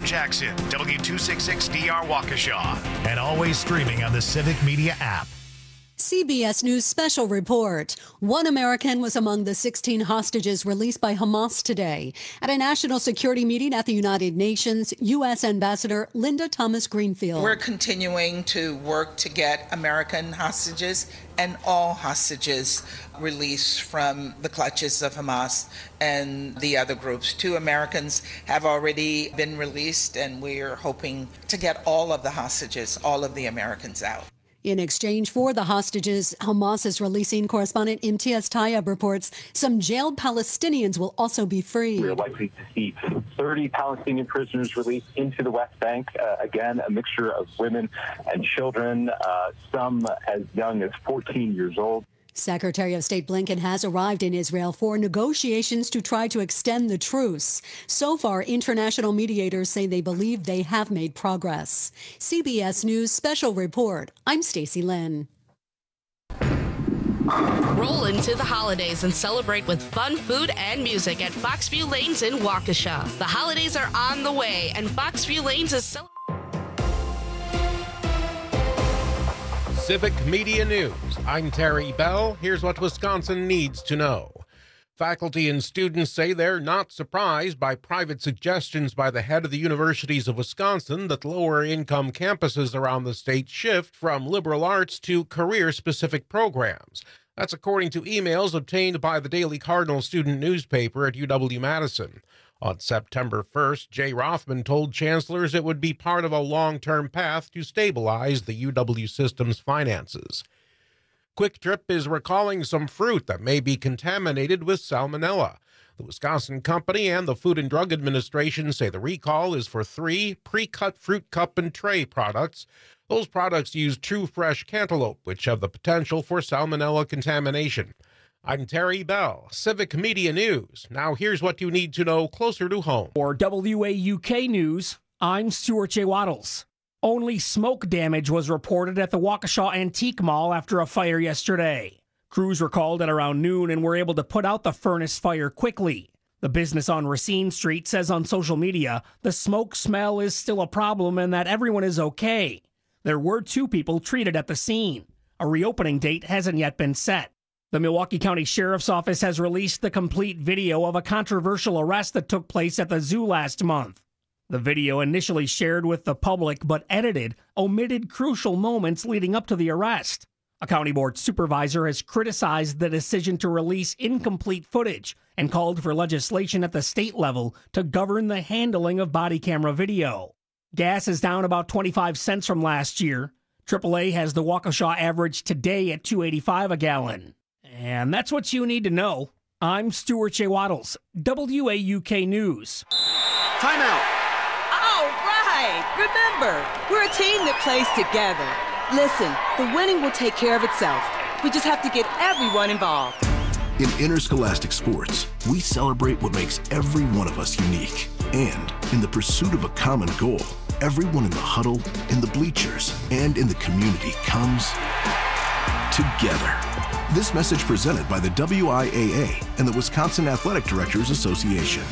FM Jackson, W266DR Waukesha, and always streaming on the Civic Media app. CBS News special report. One American was among the 16 hostages released by Hamas today. At a national security meeting at the United Nations, U.S. Ambassador Linda Thomas-Greenfield. We're continuing to work to get American hostages and all hostages released from the clutches of Hamas and the other groups. 2 Americans have already been released, and we're hoping to get all of the hostages, all of the Americans out. In exchange for the hostages Hamas is releasing, correspondent Imtiaz Tayeb reports some jailed Palestinians will also be freed. We're likely to see 30 Palestinian prisoners released into the West Bank. Again, a mixture of women and children, some as young as 14 years old. Secretary of State Blinken has arrived in Israel for negotiations to try to extend the truce. So far, international mediators say they believe they have made progress. CBS News Special Report. I'm Stacey Lynn. Roll into the holidays and celebrate with fun food and music at Foxview Lanes in Waukesha. The holidays are on the way, and Foxview Lanes is celebrating. Civic Media News. I'm Terry Bell. Here's what Wisconsin needs to know. Faculty and students say they're not surprised by private suggestions by the head of the universities of Wisconsin that lower-income campuses around the state shift from liberal arts to career-specific programs. That's according to emails obtained by the Daily Cardinal student newspaper at UW-Madison. On September 1st, Jay Rothman told chancellors it would be part of a long-term path to stabilize the UW system's finances. Quick Trip is recalling some fruit that may be contaminated with salmonella. The Wisconsin company and the Food and Drug Administration say the recall is for 3 pre-cut fruit cup and tray products. Those products use true fresh cantaloupe, which have the potential for salmonella contamination. I'm Terry Bell, Civic Media News. Now here's what you need to know closer to home. For WAUK News, I'm Stuart J. Waddles. Only smoke damage was reported at the Waukesha Antique Mall after a fire yesterday. Crews were called at around noon and were able to put out the furnace fire quickly. The business on Racine Street says on social media the smoke smell is still a problem and that everyone is okay. There were 2 people treated at the scene. A reopening date hasn't yet been set. The Milwaukee County Sheriff's Office has released the complete video of a controversial arrest that took place at the zoo last month. The video, initially shared with the public but edited, omitted crucial moments leading up to the arrest. A county board supervisor has criticized the decision to release incomplete footage and called for legislation at the state level to govern the handling of body camera video. Gas is down about 25 cents from last year. AAA has the Waukesha average today at $2.85 a gallon. And that's what you need to know. I'm Stuart J. Waddles, WAUK News. Timeout. All right. Remember, we're a team that plays together. Listen, the winning will take care of itself. We just have to get everyone involved. In interscholastic sports, we celebrate what makes every one of us unique. And in the pursuit of a common goal, everyone in the huddle, in the bleachers, and in the community comes together. This message presented by the WIAA and the Wisconsin Athletic Directors Association.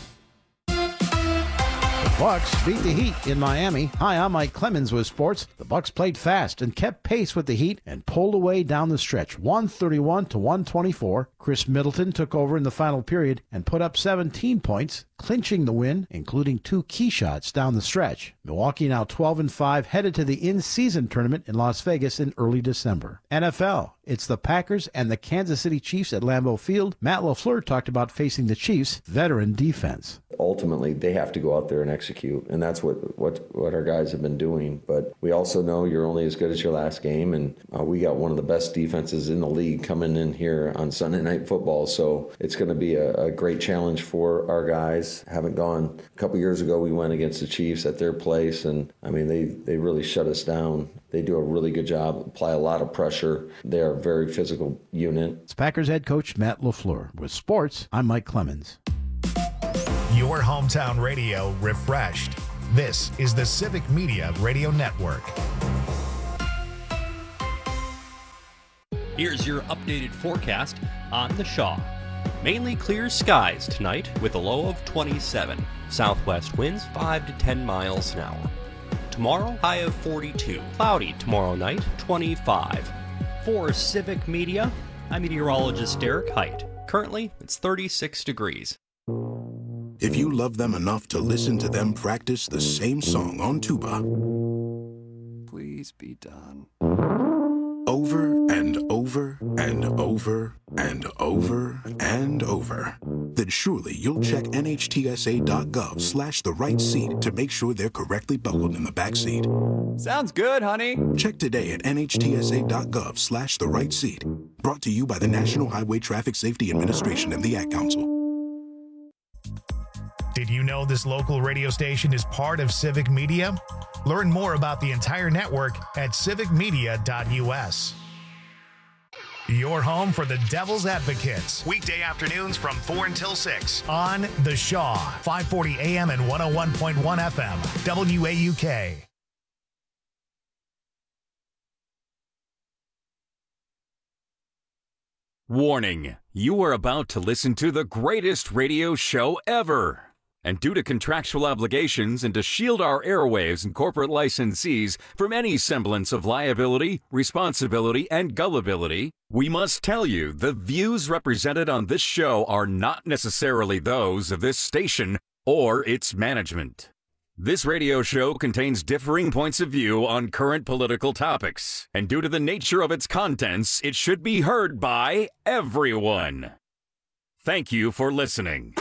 Bucks beat the Heat in Miami. Hi, I'm Mike Clemens with sports. The Bucks played fast and kept pace with the Heat and pulled away down the stretch, 131-124. Chris Middleton took over in the final period and put up 17 points, clinching the win, including 2 key shots down the stretch. Milwaukee now 12-5, headed to the in-season tournament in Las Vegas in early December. NFL, it's the Packers and the Kansas City Chiefs at Lambeau Field. Matt LaFleur talked about facing the Chiefs' veteran defense. Ultimately, they have to go out there and execute, and that's what our guys have been doing. But we also know you're only as good as your last game, and we got one of the best defenses in the league coming in here on Sunday Night Football, so it's going to be a great challenge for our guys. Haven't gone a couple years ago, we went against the Chiefs at their place, and I mean, they really shut us down. They do a really good job, apply a lot of pressure. They are a very physical unit. It's Packers head coach Matt LaFleur. With sports, I'm Mike Clemens. Your hometown radio refreshed. This is the Civic Media Radio Network. Here's your updated forecast on the Shaw. Mainly clear skies tonight with a low of 27. Southwest winds 5 to 10 miles an hour. Tomorrow, high of 42. Cloudy tomorrow night, 25. For Civic Media, I'm meteorologist Derek Height. Currently, it's 36 degrees. If you love them enough to listen to them practice the same song on tuba, please be done. Over and over and over and over and over, then surely you'll check NHTSA.gov/the right seat to make sure they're correctly buckled in the back seat. Sounds good, honey. Check today at NHTSA.gov/the right seat. Brought to you by the National Highway Traffic Safety Administration and the Ad Council. Did you know this local radio station is part of Civic Media? Learn more about the entire network at civicmedia.us. Your home for the Devil's Advocates. Weekday afternoons from 4 until 6 on The Shaw, 540 AM and 101.1 FM, WAUK. Warning, you are about to listen to the greatest radio show ever. And due to contractual obligations and to shield our airwaves and corporate licensees from any semblance of liability, responsibility, and gullibility, we must tell you the views represented on this show are not necessarily those of this station or its management. This radio show contains differing points of view on current political topics, and due to the nature of its contents, it should be heard by everyone. Thank you for listening.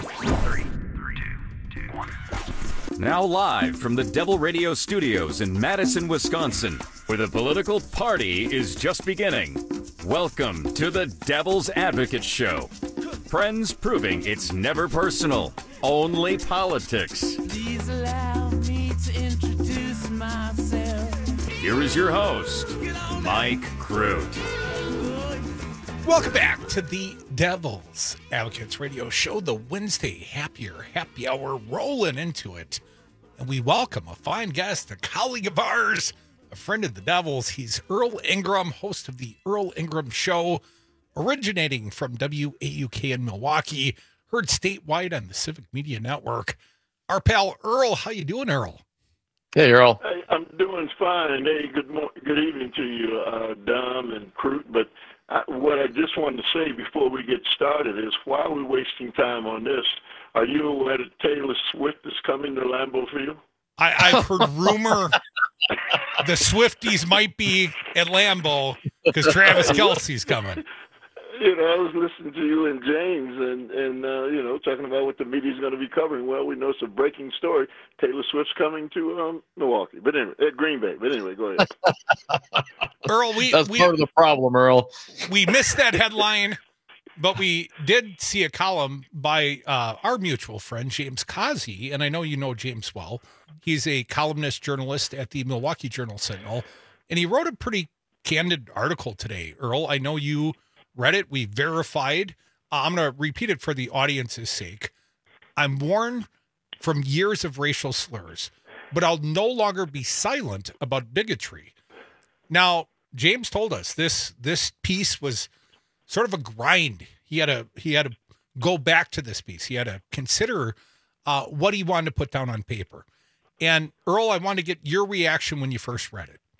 Now live from the Devil Radio Studios in Madison, Wisconsin, where the political party is just beginning. Welcome to the Devil's Advocate Show. Friends proving it's never personal, only politics. Please allow me to introduce myself. Here is your host, Mike Crute. Welcome back to the Devil's Advocates Radio Show, the Wednesday happy hour, rolling into it. And we welcome a fine guest, a colleague of ours, a friend of the Devils. He's Earl Ingram, host of the Earl Ingram Show, originating from WAUK in Milwaukee, heard statewide on the Civic Media Network. Our pal Earl, how you doing, Earl? Hey, Earl. Hey, I'm doing fine. Hey, good evening to you, Dom and Crute. But what I just wanted to say before we get started is, why are we wasting time on this? Are you aware that Taylor Swift is coming to Lambeau Field? I've heard rumor the Swifties might be at Lambeau because Travis Kelce's coming. You know, I was listening to you and James and you know, talking about what the media's going to be covering. Well, we know it's a breaking story. Taylor Swift's coming to Milwaukee, but anyway, at Green Bay. But anyway, go ahead. Earl, that's part of the problem, Earl. We missed that headline, but we did see a column by our mutual friend, James Causey, and I know you know James well. He's a columnist journalist at the Milwaukee Journal-Sentinel, and he wrote a pretty candid article today. Earl, I know you read it. We verified. I'm going to repeat it for the audience's sake. I'm warned from years of racial slurs, but I'll no longer be silent about bigotry. Now, James told us this piece was sort of a grind. He had to go back to this piece. He had to consider what he wanted to put down on paper. And Earl, I wanted to get your reaction when you first read it.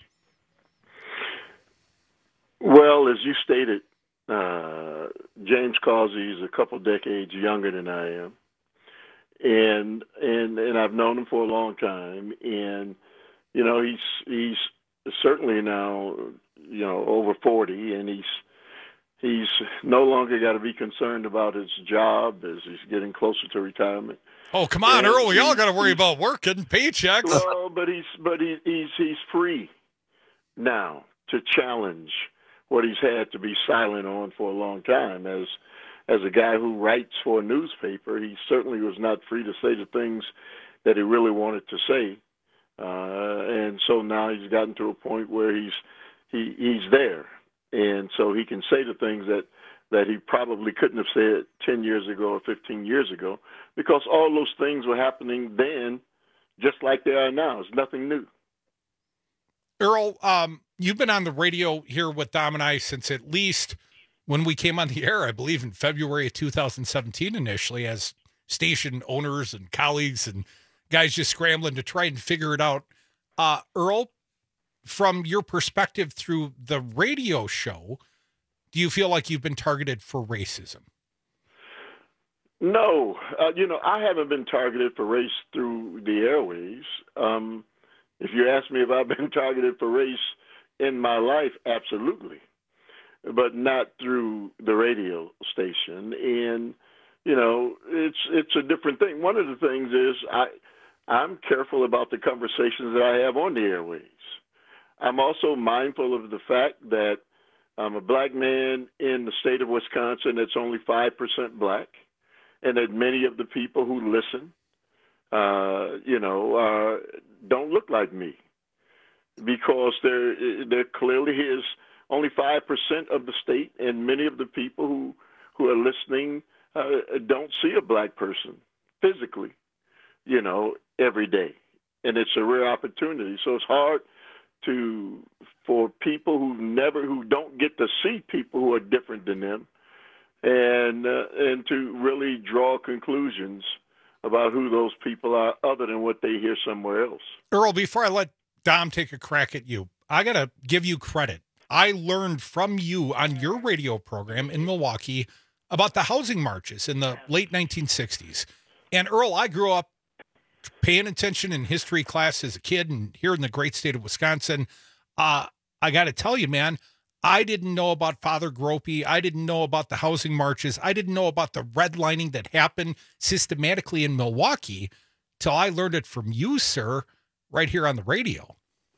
Well, as you stated, James Causey is a couple decades younger than I am, and I've known him for a long time, and you know he's certainly now over 40, and he's no longer got to be concerned about his job as he's getting closer to retirement. Oh, come on, Earl! We all got to worry about working paychecks. Well, but he's free now to challenge what he's had to be silent on for a long time. As a guy who writes for a newspaper, he certainly was not free to say the things that he really wanted to say. And so now he's gotten to a point where he's there. And so he can say the things that he probably couldn't have said 10 years ago or 15 years ago, because all those things were happening then just like they are now. It's nothing new. Earl, you've been on the radio here with Dom and I since at least when we came on the air, I believe in February of 2017 initially, as station owners and colleagues and guys just scrambling to try and figure it out. Earl, from your perspective through the radio show, do you feel like you've been targeted for racism? No. I haven't been targeted for race through the airways. If you ask me if I've been targeted for race in my life, absolutely. But not through the radio station. And, it's a different thing. One of the things is I'm careful about the conversations that I have on the airways. I'm also mindful of the fact that I'm a black man in the state of Wisconsin that's only 5% black, and that many of the people who listen, don't look like me, because there clearly is only 5% of the state, and many of the people who are listening don't see a black person physically, every day, and it's a rare opportunity. So it's hard for people who don't get to see people who are different than them, and to really draw conclusions about who those people are other than what they hear somewhere else. Earl, before I let Dom take a crack at you, I got to give you credit. I learned from you on your radio program in Milwaukee about the housing marches in the late 1960s. And Earl, I grew up paying attention in history class as a kid and here in the great state of Wisconsin. I got to tell you, man, I didn't know about Father Gropey. I didn't know about the housing marches. I didn't know about the redlining that happened systematically in Milwaukee till I learned it from you, sir, right here on the radio.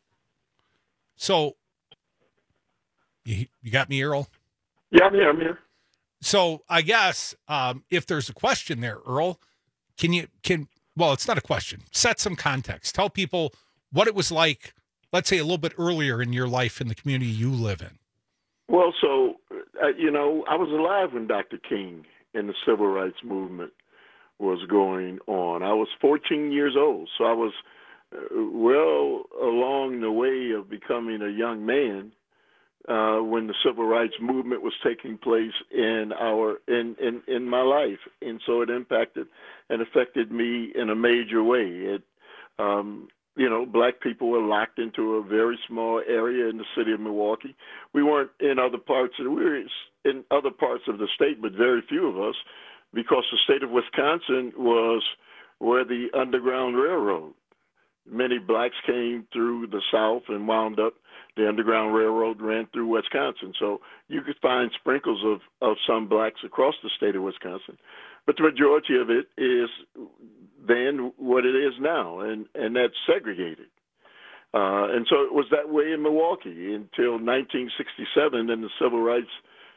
So you got me, Earl? Yeah, I'm here. So I guess if there's a question there, Earl, well, it's not a question. Set some context. Tell people what it was like, let's say a little bit earlier in your life in the community you live in. Well, so, I was alive when Dr. King and the civil rights movement was going on. I was 14 years old, so I was well along the way of becoming a young man when the civil rights movement was taking place in my life, and so it impacted and affected me in a major way. Black people were locked into a very small area in the city of Milwaukee. We weren't in other parts. We were in other parts of the state, but very few of us, because the state of Wisconsin was where the Underground Railroad. Many blacks came through the South and wound up. The Underground Railroad ran through Wisconsin. So you could find sprinkles of some blacks across the state of Wisconsin. But the majority of it is then what it is now, and that's segregated. And so it was that way in Milwaukee until 1967, and the civil rights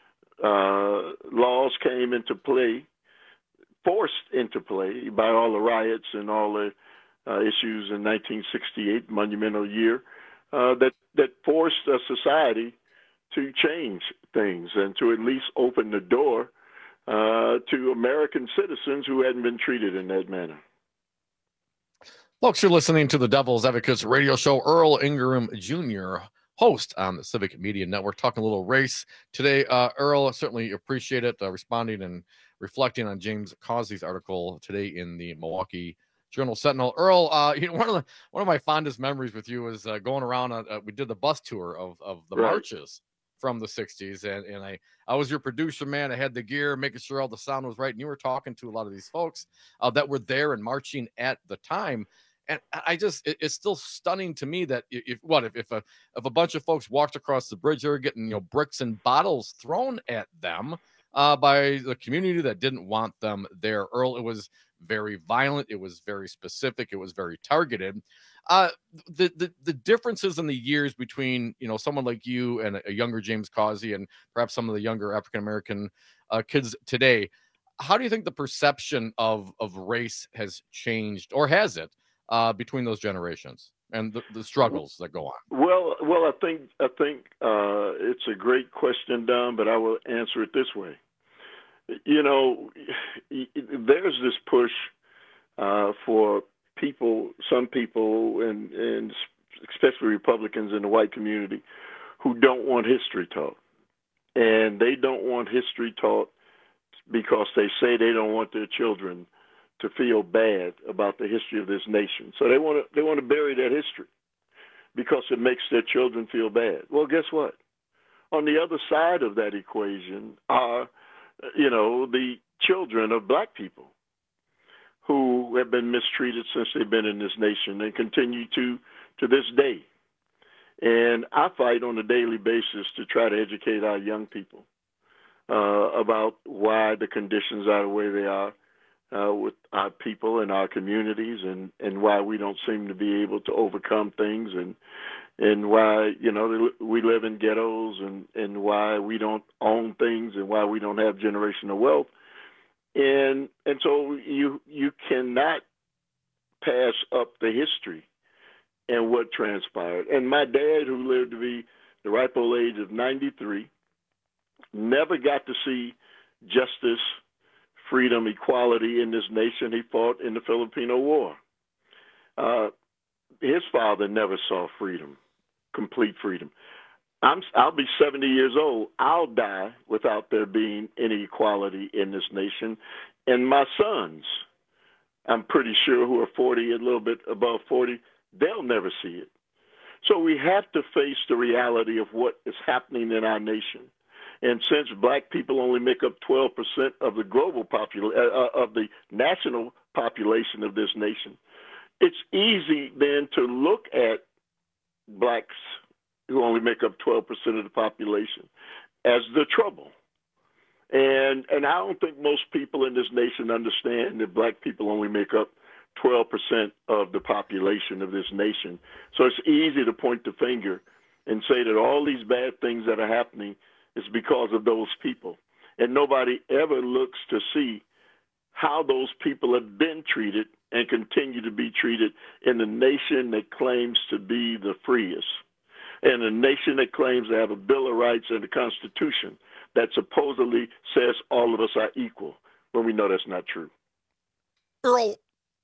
laws came into play, forced into play by all the riots and all the issues in 1968, monumental year, that forced a society to change things and to at least open the door to American citizens who hadn't been treated in that manner. Folks, you're listening to the Devil's Advocates radio show. Earl Ingram Jr., host on the Civic Media Network, talking a little race today. Earl, certainly appreciate it, responding and reflecting on James Causey's article today in the Milwaukee Journal-Sentinel. Earl, one of my fondest memories with you is going around. We did the bus tour of the marches from the 60s, and I was your producer, man. I had the gear, making sure all the sound was right, and you were talking to a lot of these folks that were there and marching at the time. And it's still stunning to me that if a bunch of folks walked across the bridge, they were getting bricks and bottles thrown at them by the community that didn't want them there. Earl, it was very violent. It was very specific. It was very targeted. The differences in the years between someone like you and a younger James Causey and perhaps some of the younger African American kids today. How do you think the perception of race has changed, or has it? Between those generations and the struggles that go on? Well, I think it's a great question, Don, but I will answer it this way. There's this push for some people, and especially Republicans in the white community, who don't want history taught. and they don't want history taught because they say they don't want their children to feel bad about the history of this nation. So they want to bury that history because it makes their children feel bad. Well, guess what? On the other side of that equation are, the children of black people who have been mistreated since they've been in this nation and continue to this day. And I fight on a daily basis to try to educate our young people about why the conditions are the way they are with our people and our communities, and why we don't seem to be able to overcome things, and why we live in ghettos, and why we don't own things, and why we don't have generational wealth. And so you cannot pass up the history and what transpired. And my dad, who lived to be the ripe old age of 93, never got to see justice, freedom, equality in this nation. He fought in the Filipino War. His father never saw freedom, complete freedom. I'll be 70 years old. I'll die without there being any equality in this nation. And my sons, I'm pretty sure, who are 40, a little bit above 40, they'll never see it. So we have to face the reality of what is happening in our nation. And since black people only make up 12% of the global of the national population of this nation, it's easy then to look at blacks who only make up 12% of the population as the trouble. And I don't think most people in this nation understand that black people only make up 12% of the population of this nation. So it's easy to point the finger and say that all these bad things that are happening is because of those people. And nobody ever looks to see how those people have been treated and continue to be treated in the nation that claims to be the freest, and a nation that claims to have a Bill of Rights and a Constitution that supposedly says all of us are equal, when we know that's not true. Earl,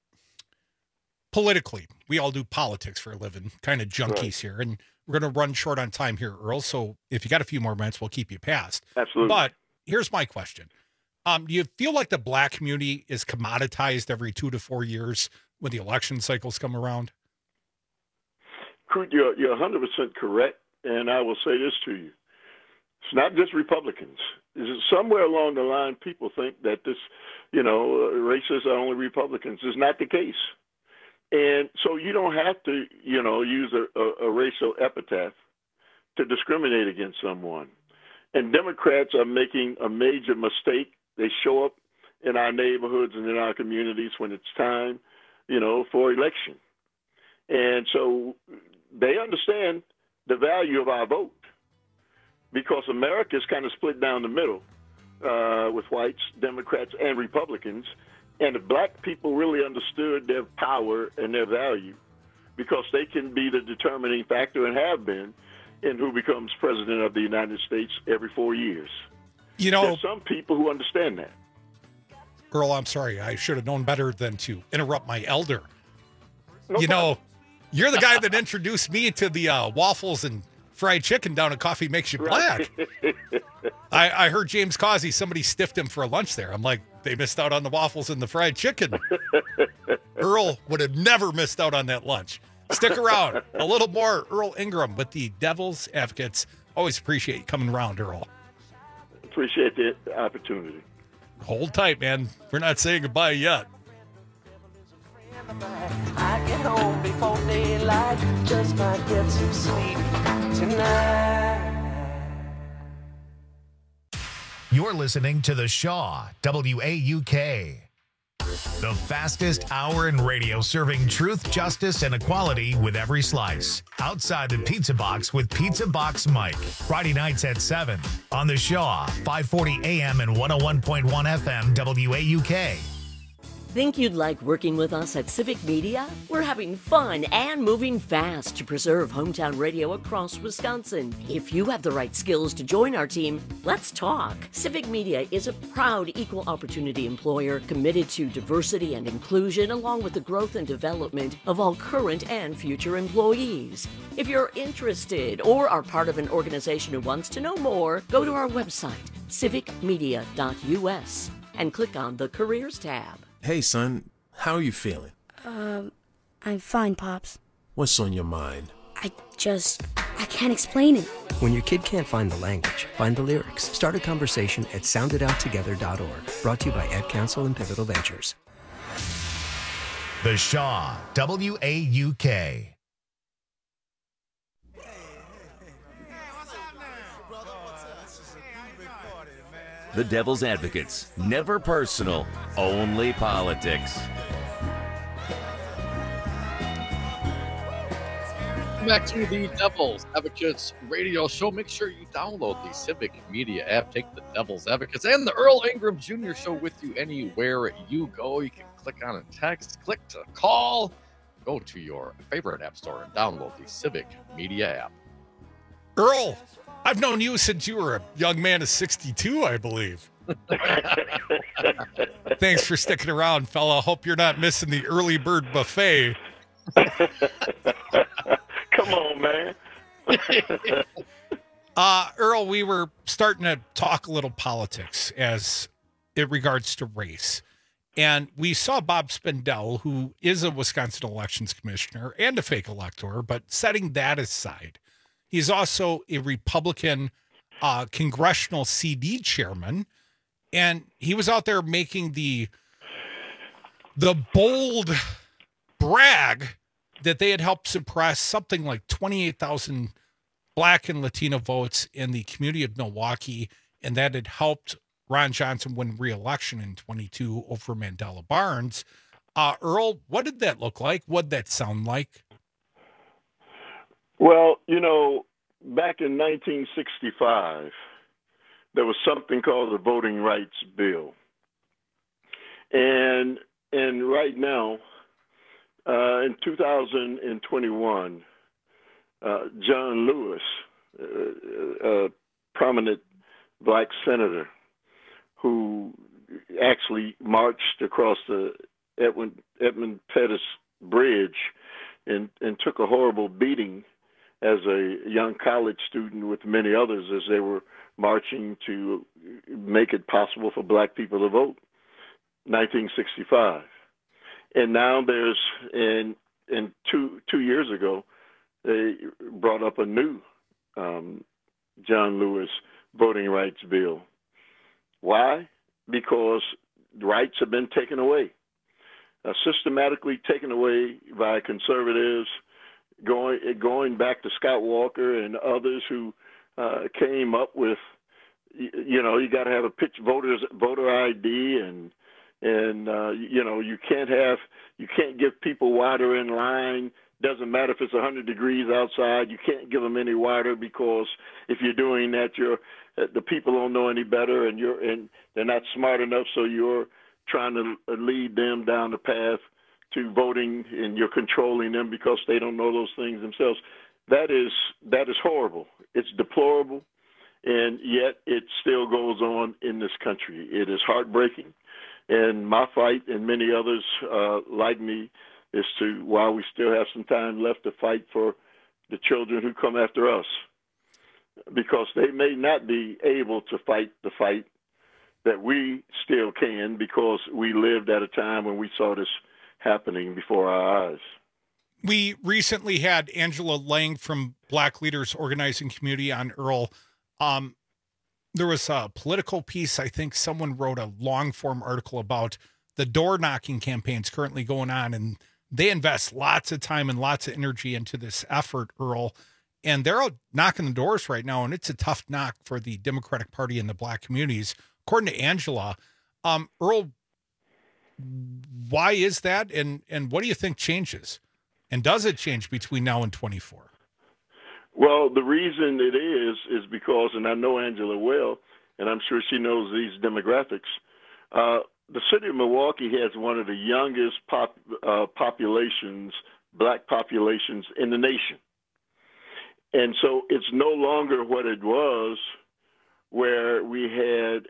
politically, we all do politics for a living, kind of junkies here, and we're going to run short on time here, Earl, so if you got a few more minutes, we'll keep you past. Absolutely. But here's my question. Do you feel like the black community is commoditized every 2 to 4 years when the election cycles come around? You're 100% correct, and I will say this to you. It's not just Republicans. Somewhere along the line, people think that this, racists are only Republicans. It's not the case. And so you don't have to, use a racial epithet to discriminate against someone. And Democrats are making a major mistake. They show up in our neighborhoods and in our communities when it's time, for election. And so they understand the value of our vote, because America is kind of split down the middle with whites, Democrats, and Republicans. And if black people really understood their power and their value, because they can be the determining factor, and have been, in who becomes president of the United States every 4 years. There's some people who understand that. Earl, I'm sorry. I should have known better than to interrupt my elder. No problem. You're the guy that introduced me to the waffles and fried chicken down at Coffee Makes You Black. I heard James Causey, somebody stiffed him for a lunch there. I'm like, they missed out on the waffles and the fried chicken. Earl would have never missed out on that lunch. Stick around. A little more Earl Ingram with the Devil's Advocates. Always appreciate you coming around, Earl. Appreciate the opportunity. Hold tight, man. We're not saying goodbye yet. I get home before daylight, just might get some sleep tonight. You're listening to The Shaw, WAUK. The fastest hour in radio, serving truth, justice, and equality with every slice. Outside the Pizza Box with Pizza Box Mike. Friday nights at 7 on The Shaw, 540 AM and 101.1 FM WAUK. Think you'd like working with us at Civic Media? We're having fun and moving fast to preserve hometown radio across Wisconsin. If you have the right skills to join our team, let's talk. Civic Media is a proud equal opportunity employer committed to diversity and inclusion along with the growth and development of all current and future employees. If you're interested or are part of an organization who wants to know more, go to our website, civicmedia.us, and click on the Careers tab. Hey, son, how are you feeling? I'm fine, Pops. What's on your mind? I can't explain it. When your kid can't find the language, find the lyrics. Start a conversation at sounditouttogether.org. Brought to you by Ad Council and Pivotal Ventures. The Shaw, WAUK. The Devil's Advocates. Never personal, only politics. Back to the Devil's Advocates radio show. Make sure you download the Civic Media app. Take the Devil's Advocates and the Earl Ingram Jr. show with you anywhere you go. You can click on a text, click to call, go to your favorite app store and download the Civic Media app. Earl, I've known you since you were a young man of 62, I believe. Thanks for sticking around, fella. Hope you're not missing the early bird buffet. Come on, man. Earl, we were starting to talk a little politics as it regards to race. And we saw Bob Spindell, who is a Wisconsin elections commissioner and a fake elector, but setting that aside, he's also a Republican congressional CD chairman, and he was out there making the bold brag that they had helped suppress something like 28,000 Black and Latino votes in the community of Milwaukee, and that had helped Ron Johnson win re-election in 22 over Mandela Barnes. Earl, what did that look like? What did that sound like? Well, back in 1965, there was something called the Voting Rights Bill. And right now, in 2021, John Lewis, a prominent Black senator who actually marched across the Edmund Pettus Bridge and took a horrible beating as a young college student with many others as they were marching to make it possible for Black people to vote, 1965. And now there's, and 2 years ago, they brought up a new John Lewis voting rights bill. Why? Because rights have been taken away, systematically taken away by conservatives, going back to Scott Walker and others who came up with, you got to have a voter ID and you can't give people water in line. Doesn't matter if it's 100 degrees outside. You can't give them any water because if you're doing that, the people don't know any better, and they're not smart enough. So you're trying to lead them down the path to voting, and you're controlling them because they don't know those things themselves. That is horrible. It's deplorable, and yet it still goes on in this country. It is heartbreaking, and my fight and many others like me is to while we still have some time left to fight for the children who come after us, because they may not be able to fight the fight that we still can because we lived at a time when we saw this happening before our eyes. We recently had Angela Lang from Black Leaders Organizing Community on, Earl. There was a political piece. I think someone wrote a long form article about the door knocking campaigns currently going on, and they invest lots of time and lots of energy into this effort, Earl, and they're out knocking the doors right now. And it's a tough knock for the Democratic Party and the Black communities, according to Angela. Earl, why is that? And what do you think changes? And does it change between now and 24? Well, the reason it is because, and I know Angela well, and I'm sure she knows these demographics, the city of Milwaukee has one of the youngest populations, black populations in the nation. And so it's no longer what it was, where we had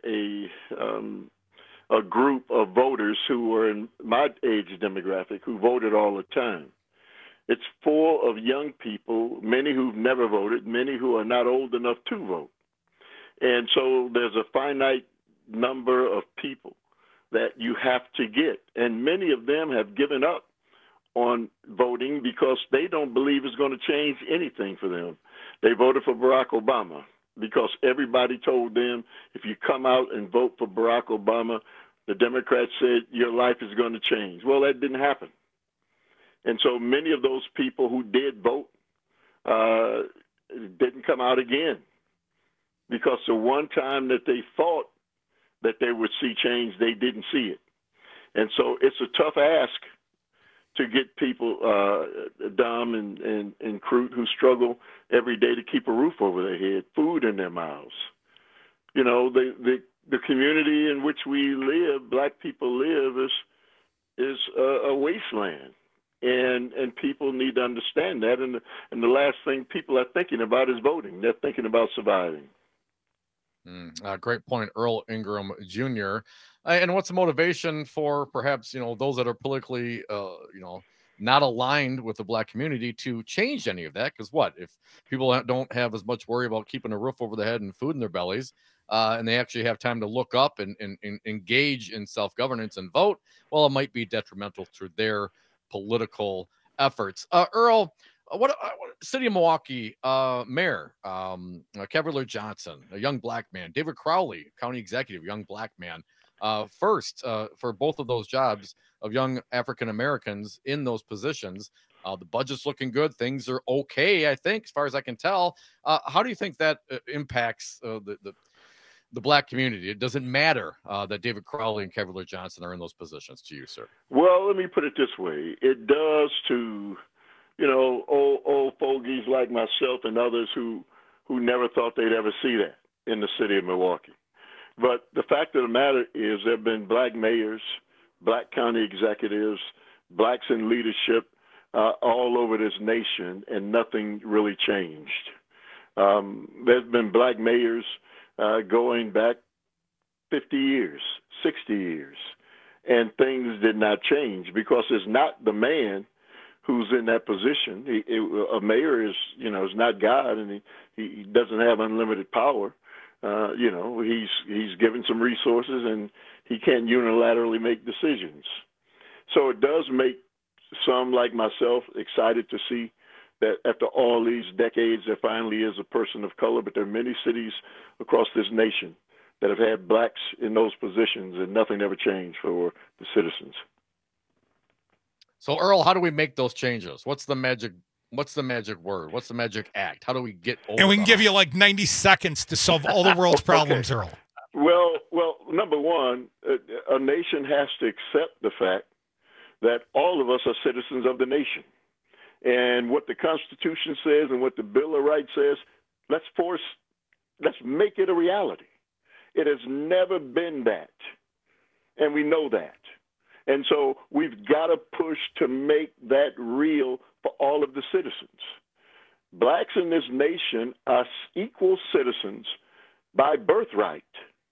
a group of voters who were in my age demographic who voted all the time. It's full of young people, many who've never voted, many who are not old enough to vote. And so there's a finite number of people that you have to get. And many of them have given up on voting because they don't believe it's going to change anything for them. They voted for Barack Obama because everybody told them, if you come out and vote for Barack Obama, the Democrats said your life is going to change. Well, that didn't happen. And so many of those people who did vote didn't come out again because the one time that they thought that they would see change, they didn't see it. And so it's a tough ask to get people dumb and crude who struggle every day to keep a roof over their head, food in their mouths. You know, the community in which we live, black people live, is a wasteland. And people need to understand that. And the last thing people are thinking about is voting. They're thinking about surviving. Great point, Earl Ingram Jr. And what's the motivation for perhaps, those that are politically, not aligned with the black community to change any of that? Because if people don't have as much worry about keeping a roof over their head and food in their bellies, and they actually have time to look up and engage in self-governance and vote, well, it might be detrimental to their political efforts. Earl, what city of Milwaukee mayor, Cavalier Johnson, a young black man, David Crowley, county executive, young black man, first for both of those jobs of young African Americans in those positions. The budget's looking good. Things are okay, I think, as far as I can tell. How do you think that impacts the black community? It doesn't matter that David Crowley and Cavalier Johnson are in those positions to you, sir. Well, let me put it this way. It does to, old fogies like myself and others who never thought they'd ever see that in the city of Milwaukee. But the fact of the matter is there have been black mayors, black county executives, blacks in leadership all over this nation, and nothing really changed. There's been black mayors going back 50 years, 60 years, and things did not change because it's not the man who's in that position. A mayor is not God, and he doesn't have unlimited power. He's given some resources, and he can't unilaterally make decisions. So it does make some like myself excited to see that after all these decades, there finally is a person of color, but there are many cities across this nation that have had blacks in those positions, and nothing ever changed for the citizens. So, Earl, how do we make those changes? What's the magic word? What's the magic act? How do we get over And we can give you like 90 seconds to solve all the world's problems, Earl. Well, number one, a nation has to accept the fact that all of us are citizens of the nation. And what the Constitution says and what the Bill of Rights says, let's make it a reality. It has never been that. And we know that. And so we've got to push to make that real for all of the citizens. Blacks in this nation are equal citizens by birthright.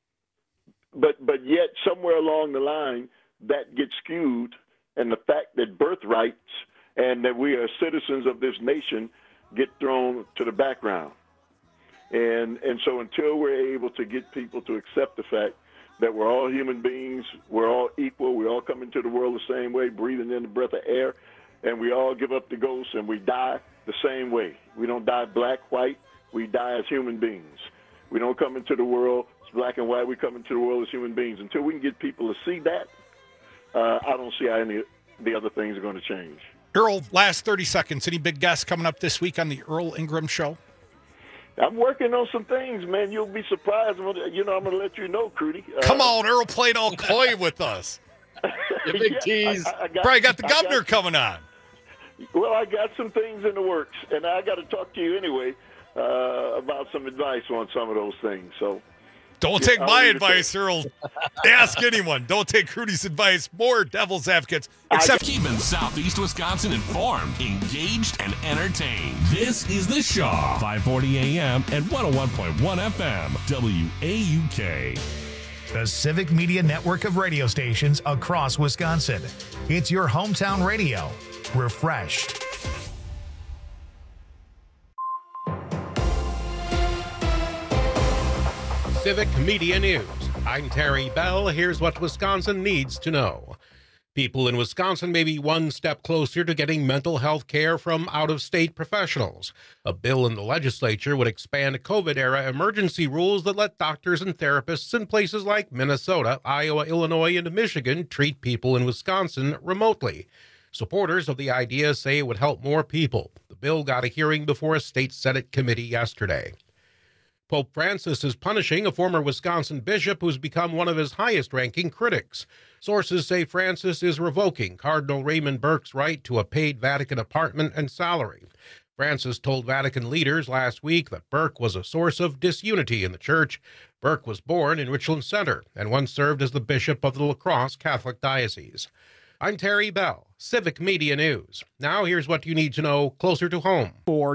But yet somewhere along the line that gets skewed, and the fact that birthrights and that we are citizens of this nation get thrown to the background. And so until we're able to get people to accept the fact that we're all human beings, we're all equal, we all come into the world the same way, breathing in the breath of air, and we all give up the ghost and we die the same way. We don't die black, white, we die as human beings. We don't come into the world as black and white, we come into the world as human beings. Until we can get people to see that, I don't see how any of the other things are going to change. Earl, last 30 seconds. Any big guests coming up this week on the Earl Ingram Show? I'm working on some things, man. You'll be surprised. I'm going to let you know, Crudy. Come on, Earl played all coy with us. Big tease. Probably got the governor coming on. Well, I got some things in the works, and I got to talk to you anyway about some advice on some of those things. So Don't take my advice, Earl. Ask anyone. Don't take Rudy's advice. More Devil's Advocates. Except keeping Southeast Wisconsin informed, engaged, and entertained. This is The Shaw, 540 AM and 101.1 FM, WAUK. The Civic Media network of radio stations across Wisconsin. It's your hometown radio. Refreshed. Civic Media News. I'm Terry Bell. Here's what Wisconsin needs to know. People in Wisconsin may be one step closer to getting mental health care from out-of-state professionals. A bill in the legislature would expand COVID-era emergency rules that let doctors and therapists in places like Minnesota, Iowa, Illinois, and Michigan treat people in Wisconsin remotely. Supporters of the idea say it would help more people. The bill got a hearing before a state Senate committee yesterday. Pope Francis is punishing a former Wisconsin bishop who's become one of his highest-ranking critics. Sources say Francis is revoking Cardinal Raymond Burke's right to a paid Vatican apartment and salary. Francis told Vatican leaders last week that Burke was a source of disunity in the church. Burke was born in Richland Center and once served as the bishop of the La Crosse Catholic Diocese. I'm Terry Bell, Civic Media News. Now here's what you need to know closer to home. For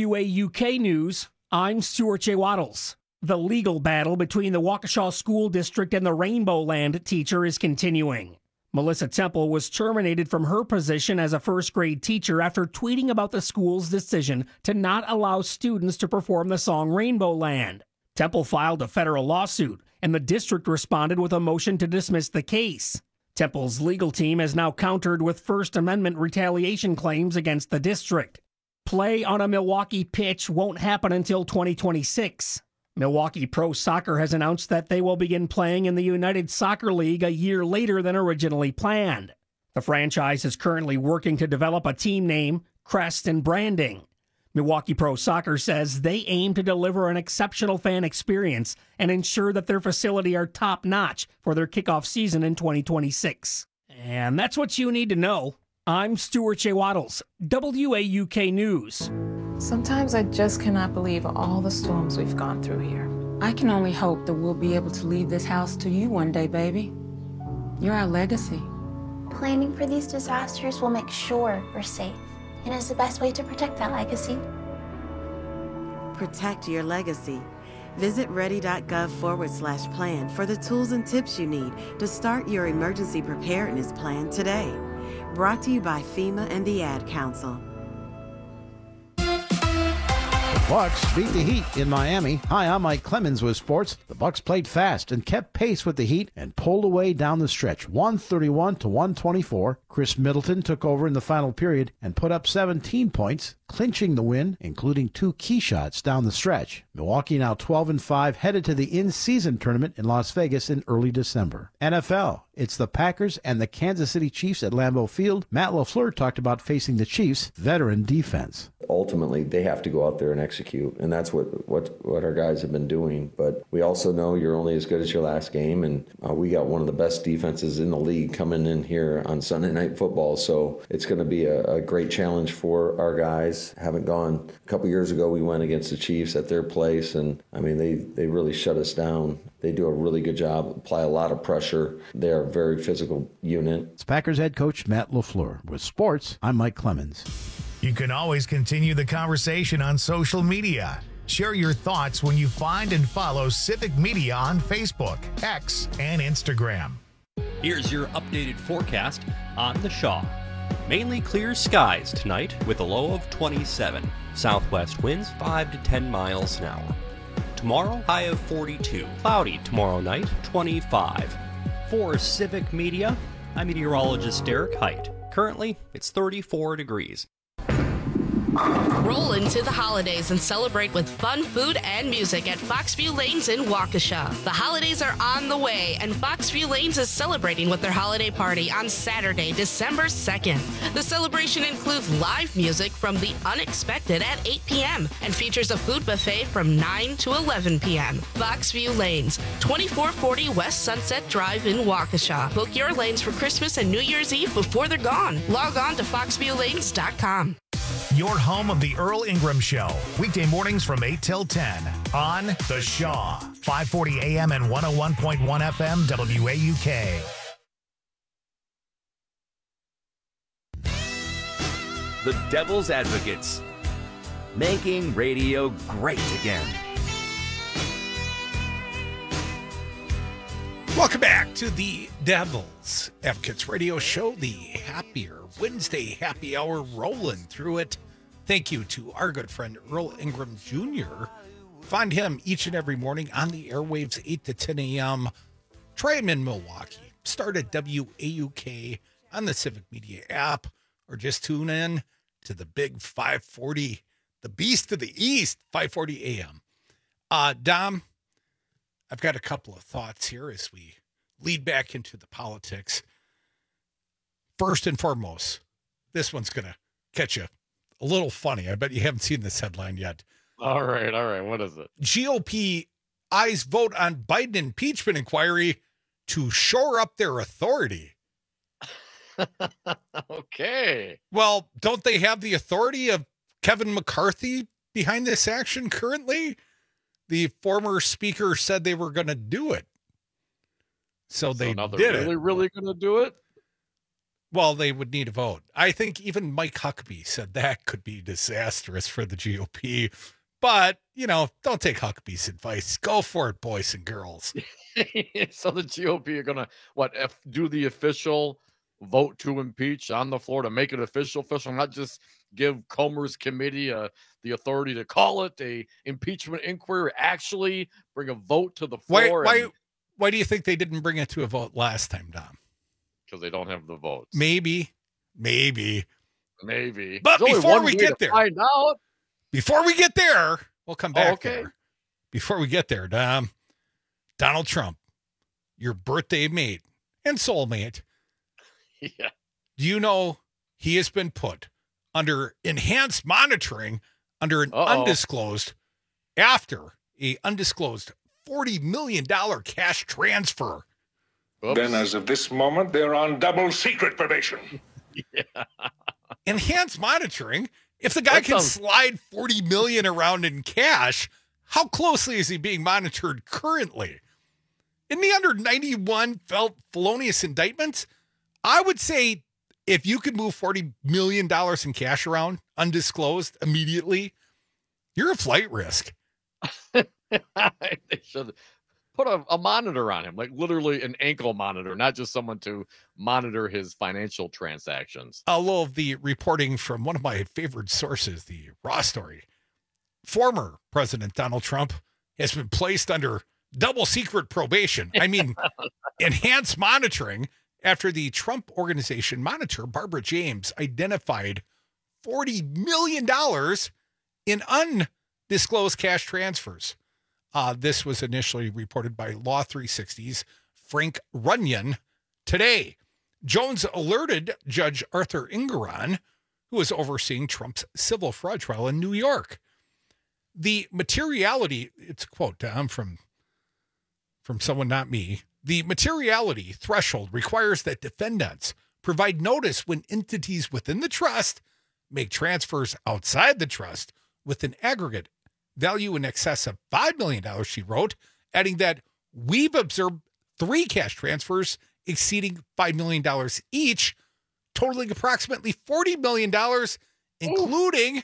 WAUK News, I'm Stuart J. Waddles. The legal battle between the Waukesha School District and the Rainbow Land teacher is continuing. Melissa Temple was terminated from her position as a first-grade teacher after tweeting about the school's decision to not allow students to perform the song Rainbow Land. Temple filed a federal lawsuit, and the district responded with a motion to dismiss the case. Temple's legal team has now countered with First Amendment retaliation claims against the district. Play on a Milwaukee pitch won't happen until 2026. Milwaukee Pro Soccer has announced that they will begin playing in the United Soccer League a year later than originally planned. The franchise is currently working to develop a team name, crest, and branding. Milwaukee Pro Soccer says they aim to deliver an exceptional fan experience and ensure that their facility are top-notch for their kickoff season in 2026. And that's what you need to know. I'm Stuart J. Waddles, WAUK News. Sometimes I just cannot believe all the storms we've gone through here. I can only hope that we'll be able to leave this house to you one day, baby. You're our legacy. Planning for these disasters will make sure we're safe, and is the best way to protect that legacy. Protect your legacy. Visit ready.gov/plan for the tools and tips you need to start your emergency preparedness plan today. Brought to you by FEMA and the Ad Council. The Bucks beat the Heat in Miami. Hi, I'm Mike Clemens with sports. The Bucks played fast and kept pace with the Heat and pulled away down the stretch, 131-124. Chris Middleton took over in the final period and put up 17 points, clinching the win, including 2 key shots down the stretch. Milwaukee now 12-5, headed to the in-season tournament in Las Vegas in early December. NFL, it's the Packers and the Kansas City Chiefs at Lambeau Field. Matt LaFleur talked about facing the Chiefs' veteran defense. Ultimately, they have to go out there and execute, and that's what our guys have been doing. But we also know you're only as good as your last game, and we got one of the best defenses in the league coming in here on Sunday Night Football, so it's going to be a great challenge for our guys. Haven't gone a couple years ago, we went against the Chiefs at their place, and I mean they really shut us down. They do a really good job, apply a lot of pressure. They are a very physical unit. It's Packers head coach Matt LaFleur. With sports, I'm Mike Clemens. You can always continue the conversation on social media. Share your thoughts when you find and follow Civic Media on Facebook, X, and Instagram. Here's your updated forecast on the Shaw. Mainly clear skies tonight with a low of 27. Southwest winds 5 to 10 miles an hour. Tomorrow, high of 42. Cloudy tomorrow night, 25. For Civic Media, I'm meteorologist Derek Height. Currently, it's 34 degrees. Roll into the holidays and celebrate with fun food and music at Foxview Lanes in Waukesha. The holidays are on the way, and Foxview Lanes is celebrating with their holiday party on Saturday, December 2nd. The celebration includes live music from The Unexpected at 8 p.m. and features a food buffet from 9 to 11 p.m. Foxview Lanes, 2440 West Sunset Drive in Waukesha. Book your lanes for Christmas and New Year's Eve before they're gone. Log on to foxviewlanes.com. your home of the Earl Ingram Show. Weekday mornings from 8 till 10 on The Shaw. 540 AM and 101.1 FM WAUK. The Devil's Advocates, making radio great again. Welcome back to the Devil's Advocates Radio Show, the Happier Wednesday happy hour, rolling through it. Thank you to our good friend Earl Ingram Jr. Find him each and every morning on the airwaves, 8 to 10 a.m. Try him in Milwaukee. Start at WAUK on the Civic Media app, or just tune in to the big 540, the Beast of the East, 540 a.m. Dom, I've got a couple of thoughts here as we lead back into the politics. First and foremost, this one's going to catch you a little funny. I bet you haven't seen this headline yet. All right. What is it? GOP eyes vote on Biden impeachment inquiry to shore up their authority. Okay. Well, don't they have the authority of Kevin McCarthy behind this action currently? The former speaker said they were going to do it. So they did it. Really going to do it? Well, they would need a vote. I think even Mike Huckabee said that could be disastrous for the GOP. But, don't take Huckabee's advice. Go for it, boys and girls. So the GOP are going to, do the official vote to impeach on the floor to make it official, not just give Comer's committee the authority to call it a impeachment inquiry, actually bring a vote to the floor. Why do you think they didn't bring it to a vote last time, Dom? Because they don't have the votes. Maybe. But before we get there, find out. Before we get there, we'll come back there. Before we get there, Dom, Donald Trump, your birthday mate and soulmate. Yeah. Do you know he has been put under enhanced monitoring under an undisclosed $40 million cash transfer? Oops. Then as of this moment, they're on double secret probation. Yeah. Enhanced monitoring. If the guy can slide $40 million around in cash, how closely is he being monitored currently? Isn't he under 91 felonious indictments? I would say if you could move $40 million in cash around undisclosed immediately, you're a flight risk. They should put a monitor on him, like literally an ankle monitor, not just someone to monitor his financial transactions. A little of the reporting from one of my favorite sources, the Raw Story. Former President Donald Trump has been placed under double secret probation. I mean, enhanced monitoring after the Trump Organization monitor, Barbara James, identified $40 million in undisclosed cash transfers. This was initially reported by Law 360's Frank Runyon today. Jones alerted Judge Arthur Engoron, who is overseeing Trump's civil fraud trial in New York. The materiality, it's a quote from someone, not me. The materiality threshold requires that defendants provide notice when entities within the trust make transfers outside the trust with an aggregate value in excess of $5 million, she wrote, adding that we've observed 3 cash transfers exceeding $5 million each, totaling approximately $40 million, including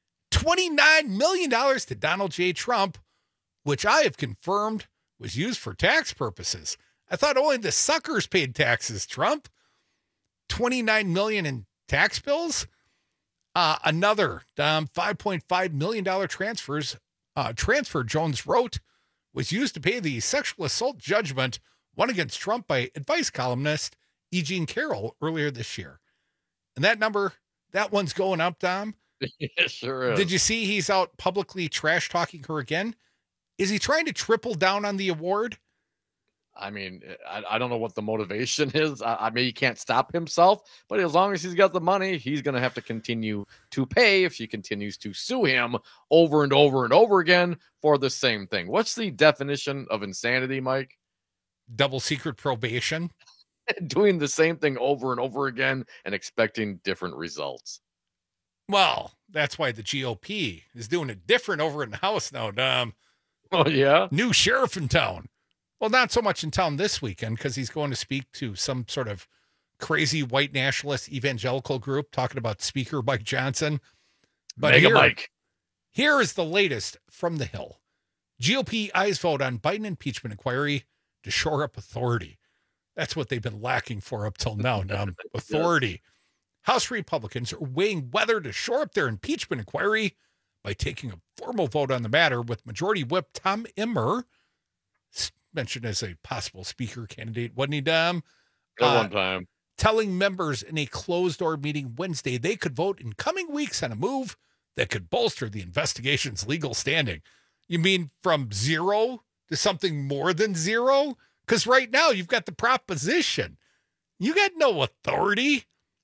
$29 million to Donald J. Trump, which I have confirmed was used for tax purposes. I thought only the suckers paid taxes, Trump. $29 million in tax bills. Another $5.5 million transfer, Jones wrote, was used to pay the sexual assault judgment won against Trump by advice columnist E. Jean Carroll earlier this year. And that number, that one's going up, Dom. It sure is. Did you see he's out publicly trash talking her again? Is he trying to triple down on the award? I mean, I don't know what the motivation is. I mean, he can't stop himself, but as long as he's got the money, he's going to have to continue to pay if she continues to sue him over and over and over again for the same thing. What's the definition of insanity, Mike? Double secret probation. Doing the same thing over and over again and expecting different results. Well, that's why the GOP is doing it different over in the House now, Dom. Oh, yeah? New sheriff in town. Well, not so much in town this weekend because he's going to speak to some sort of crazy white nationalist evangelical group talking about Speaker Mike Johnson. But here is the latest from the Hill. GOP ayes vote on Biden impeachment inquiry to shore up authority. That's what they've been lacking for up till now, Dom. Authority. House Republicans are weighing whether to shore up their impeachment inquiry by taking a formal vote on the matter, with Majority Whip Tom Emmer mentioned as a possible speaker candidate, wasn't he, Dom? At one time. Telling members in a closed-door meeting Wednesday they could vote in coming weeks on a move that could bolster the investigation's legal standing. You mean from zero to something more than zero? Because right now you've got the proposition. You got no authority.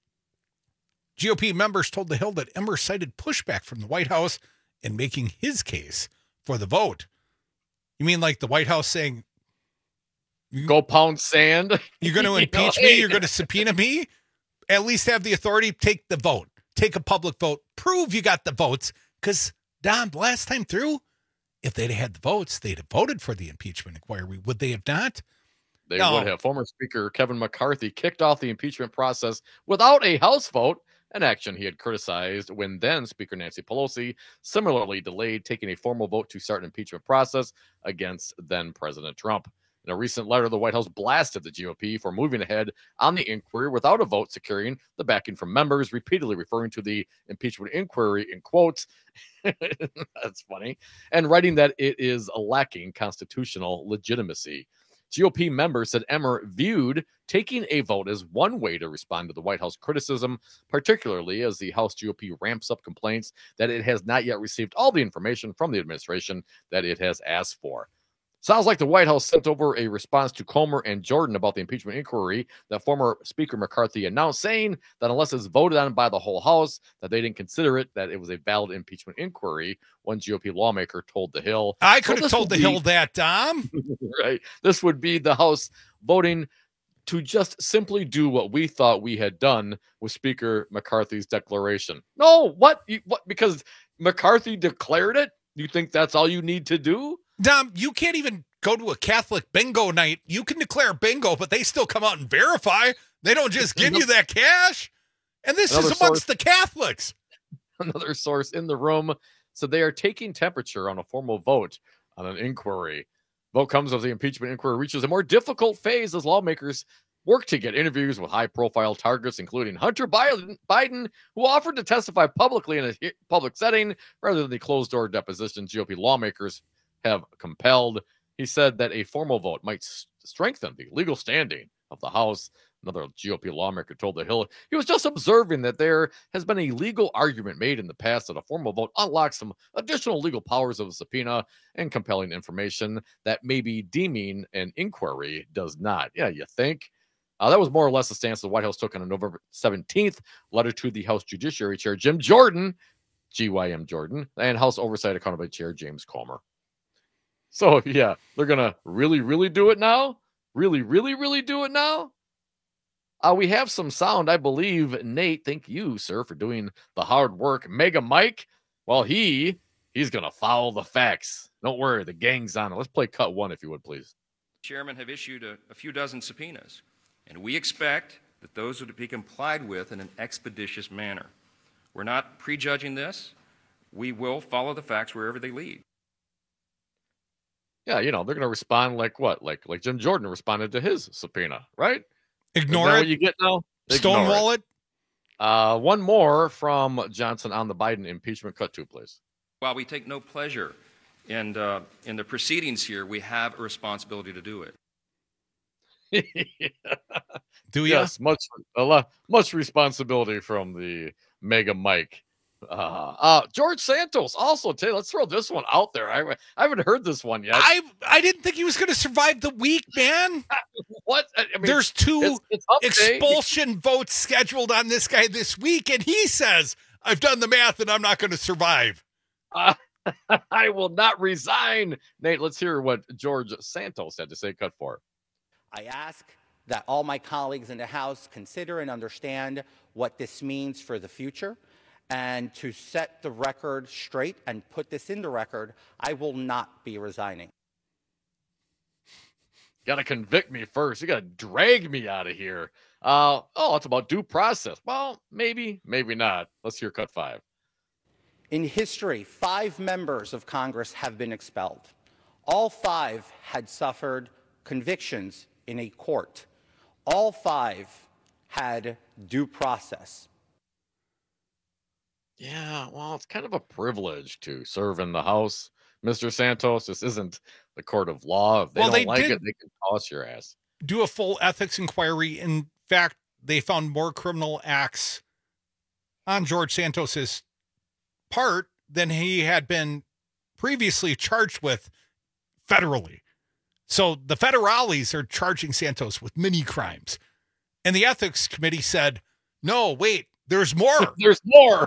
GOP members told the Hill that Emmer cited pushback from the White House in making his case for the vote. You mean like the White House saying, go pound sand? You're going to impeach me? You're going to subpoena me? At least have the authority, take the vote. Take a public vote. Prove you got the votes. Because, Dom, last time through, if they'd had the votes, they'd have voted for the impeachment inquiry. Would they have not? They would have. Former Speaker Kevin McCarthy kicked off the impeachment process without a House vote, an action he had criticized when then Speaker Nancy Pelosi similarly delayed taking a formal vote to start an impeachment process against then President Trump. In a recent letter, the White House blasted the GOP for moving ahead on the inquiry without a vote securing the backing from members, repeatedly referring to the impeachment inquiry in quotes. That's funny. And writing that it is lacking constitutional legitimacy. GOP members said Emmer viewed taking a vote as one way to respond to the White House criticism, particularly as the House GOP ramps up complaints that it has not yet received all the information from the administration that it has asked for. Sounds like the White House sent over a response to Comer and Jordan about the impeachment inquiry that former Speaker McCarthy announced, saying that unless it's voted on by the whole House, that they didn't consider it, that it was a valid impeachment inquiry. One GOP lawmaker told the Hill. I could have told the Hill that, Dom. Right. This would be the House voting to just simply do what we thought we had done with Speaker McCarthy's declaration. No, what? Because McCarthy declared it? You think that's all you need to do? Dom, you can't even go to a Catholic bingo night. You can declare bingo, but they still come out and verify. They don't just give you that cash. And this is amongst the Catholics. Another source in the room said they are taking temperature on a formal vote on an inquiry. Vote comes as the impeachment inquiry reaches a more difficult phase as lawmakers work to get interviews with high-profile targets, including Hunter Biden, who offered to testify publicly in a public setting rather than the closed-door deposition GOP lawmakers have compelled. He said that a formal vote might strengthen the legal standing of the House. Another GOP lawmaker told the Hill he was just observing that there has been a legal argument made in the past that a formal vote unlocks some additional legal powers of a subpoena and compelling information that maybe deeming an inquiry does not. Yeah, you think? That was more or less the stance the White House took on a November 17th letter to the House Judiciary Chair Jim Jordan, GYM Jordan, and House Oversight Accountability Chair James Comer. So, yeah, they're going to really do it now? Really do it now? We have some sound, I believe. Nate, thank you, sir, for doing the hard work. Mega Mike, well, he's going to follow the facts. Don't worry, the gang's on it. Let's play cut one, if you would, please. Chairmen have issued a few dozen subpoenas, and we expect that those would be complied with in an expeditious manner. We're not prejudging this. We will follow the facts wherever they lead. Yeah, they're going to respond like what? Like Jim Jordan responded to his subpoena, right? Ignore it. What you get now? Stonewall it. One more from Johnson on the Biden impeachment. Cut two, please. While we take no pleasure in the proceedings here, we have a responsibility to do it. Do you? Yes, much responsibility from the Mega Mike. George Santos also. Let's throw this one out there. I haven't heard this one yet. I didn't think he was going to survive the week, man. What? I mean, there's two expulsion votes scheduled on this guy this week, and he says, "I've done the math, and I'm not going to survive." I will not resign. Nate, let's hear what George Santos had to say. Cut four. I ask that all my colleagues in the House consider and understand what this means for the future, And to set the record straight and put this in the record, I will not be resigning. Got to convict me first. You got to drag me out of here. It's about due process. Well, maybe not. Let's hear cut 5. In history, 5 members of Congress have been expelled. All 5 had suffered convictions in a court. All 5 had due process. Yeah, well, it's kind of a privilege to serve in the House, Mr. Santos. This isn't the court of law. If they don't like it, they can toss your ass. Do a full ethics inquiry. In fact, they found more criminal acts on George Santos's part than he had been previously charged with federally. So the federales are charging Santos with many crimes. And the ethics committee said, no, wait, there's more. There's more.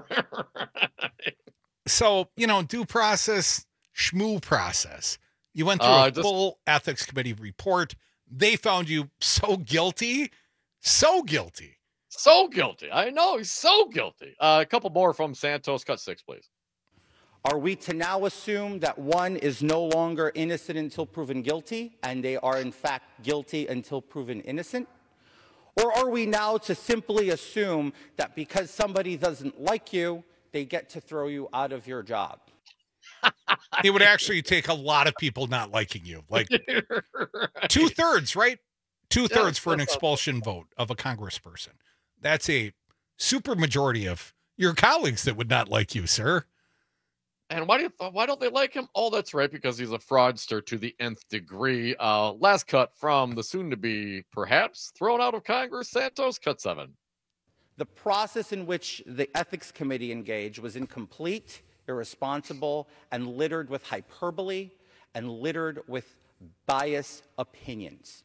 So, due process, schmoo process. You went through a full ethics committee report. They found you so guilty. So guilty. So guilty. I know. He's so guilty. A couple more from Santos. Cut 6, please. Are we to now assume that one is no longer innocent until proven guilty, and they are in fact guilty until proven innocent? Or are we now to simply assume that because somebody doesn't like you, they get to throw you out of your job? It would actually take a lot of people not liking you. Like right. 2/3, right? 2/3 for an expulsion vote of a congressperson. That's a super majority of your colleagues that would not like you, sir. And why don't they like him? Oh, that's right, because he's a fraudster to the nth degree. Last cut from the soon-to-be perhaps thrown out of Congress, Santos, cut 7. The process in which the Ethics Committee engaged was incomplete, irresponsible, and littered with hyperbole and littered with biased opinions.